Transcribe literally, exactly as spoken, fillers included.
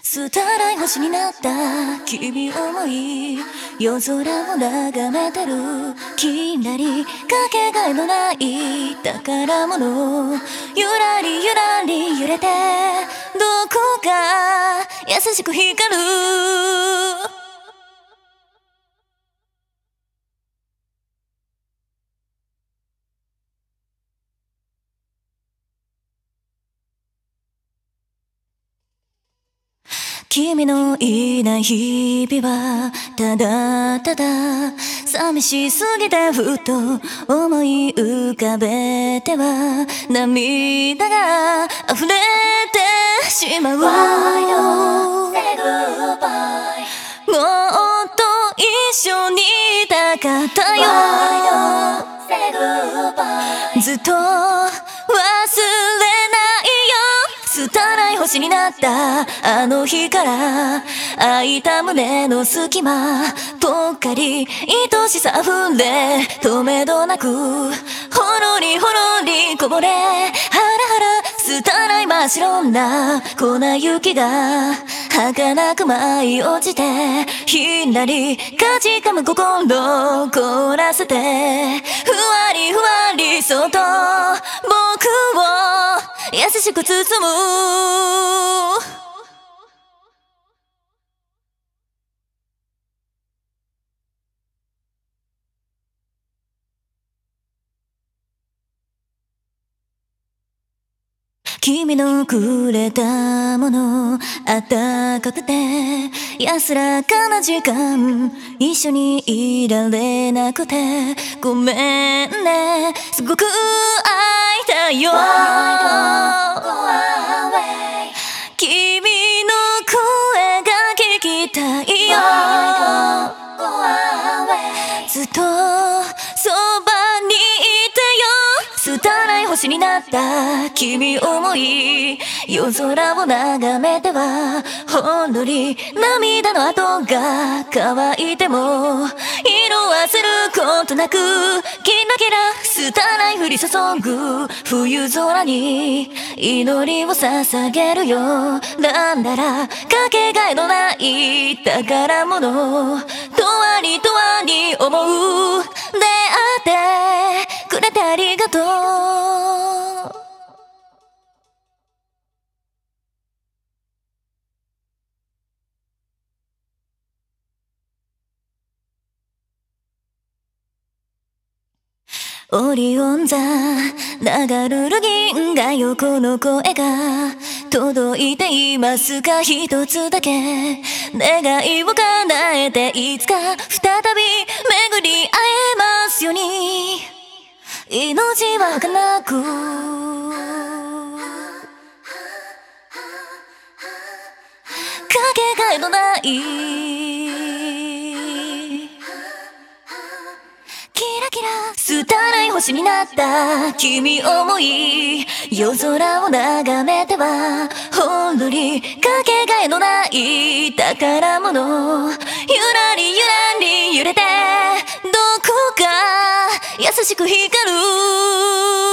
拙い星になった君思い、夜空を眺めてるきらりかけがえのない宝物、ゆらりゆらり揺れてどこか優しく光る。君のいない日々はただただ寂しすぎてふと思い浮かべては涙が溢れてしまう。 Why don't say goodbye、 もっと一緒にいたかったよ。 Why don't say goodbye、 ずっと忘れない拙い星になったあの日から開いた胸の隙間ぽっかり愛しさあふれ止めどなくほろりほろりこぼれハラハラ拙い真っ白な粉雪が儚く舞い落ちてひらりかじかむ心を凍らせてふわりふわりそっと僕を優しく包む。君のくれたものあったかくて安らかな時間一緒にいられなくてごめんねすごく会いたいよ。君の声が聞きたいよ。ずっとそばにいてよ。拙い星になった君思い夜空を眺めてはほんのり涙の跡が乾いても色あせることなくキラキラ拙い降り注ぐ冬空に祈りを捧げるよ。なんだらかけがえのない宝物とわりとわり思う。出会ってくれてありがとう。オリオン座流るる銀河よこの声が届いていますか。一つだけ願いを叶えていつか再び巡り会えますように。命は儚くかけがえのないキラキラ拙い星になった君思い夜空を眺めてはほんのりかけがえのない宝物ゆらりゆらり揺れてどこか優しく光る。